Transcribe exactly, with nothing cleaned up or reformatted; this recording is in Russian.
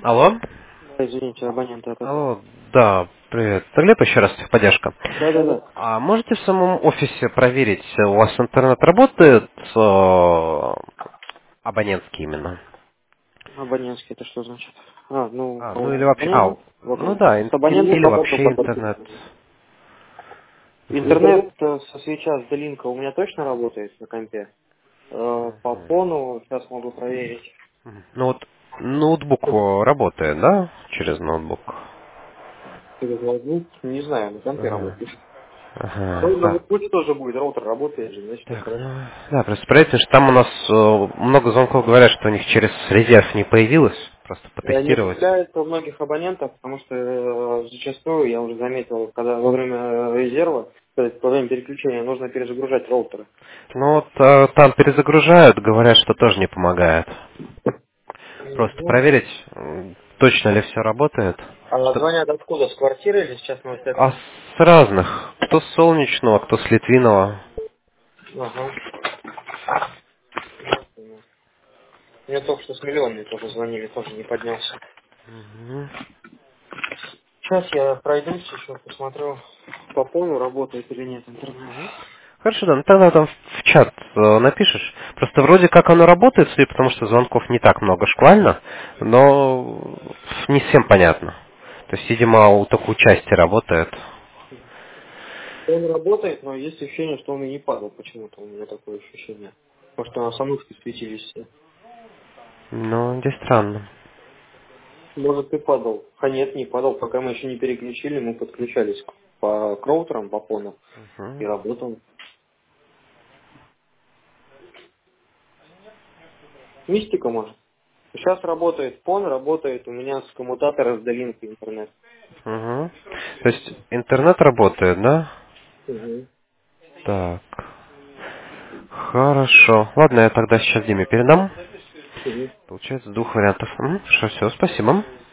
Алло? Да, извините, абонент этот. Алло, да, привет. Это Глеб еще раз, техподдержка. Да-да-да. А можете в самом офисе проверить, у вас интернет работает, э, абонентский именно? Абонентский, это что значит? А, ну, А, ну или у вообще, а, абонентов ну вокруг. да, С ин- абонентов или работал вообще только. интернет. Мгм. Интернет э, со свеча с Делинка у меня точно работает на компе. Э, По фону сейчас могу проверить. Мгм. Ну вот, ноутбук э, работает, да, через ноутбук? Через ноутбук, не знаю, на компе Ага, работает. ага, Ну, на да. ноутбуке тоже будет, роутер работает же, значит, все Так, хорошо. ну, да, просто проверьте, что там у нас э, много звонков говорят, что у них через резерв не появилось, просто Э, Не потестировать. появляется у многих абонентов, потому что э, зачастую, я уже заметил, когда во время э, резерва, то есть во время переключения, нужно перезагружать роутеры. Ну вот э, там перезагружают, говорят, что тоже не помогает. Просто Ну, проверить, м, точно ли все работает. а Чтоб- звонят откуда? С квартиры или с частного А сектора? с разных. Кто с Солнечного, кто с Литвинова. Ага. Понял. Мне только что с миллионами тоже звонили, тоже не поднялся. Мгм. Сейчас я пройдусь еще, посмотрю по полу, работает или нет интернет. Мгм. Хорошо, да, ну тогда там в чат э, напишешь. Просто вроде как оно работает, судя потому что звонков не так много шквально, но не всем понятно. То есть, видимо, у только у части работает. Он работает, но есть ощущение, что он и не падал почему-то. У меня такое ощущение. Потому что на самушке светились все. Ну, здесь странно. Может, и падал. А нет, не падал. Пока мы еще не переключили, мы подключались к- по кроутерам, по фону и Мгм. работал. Мистика, может. Сейчас работает фон, работает у меня с коммутатора с долинкой интернет. Мгм. То есть интернет работает, да? Угу. Так. Хорошо. Ладно, я тогда сейчас Диме передам. Угу. Получается двух вариантов. Мгм. Хорошо, все, спасибо.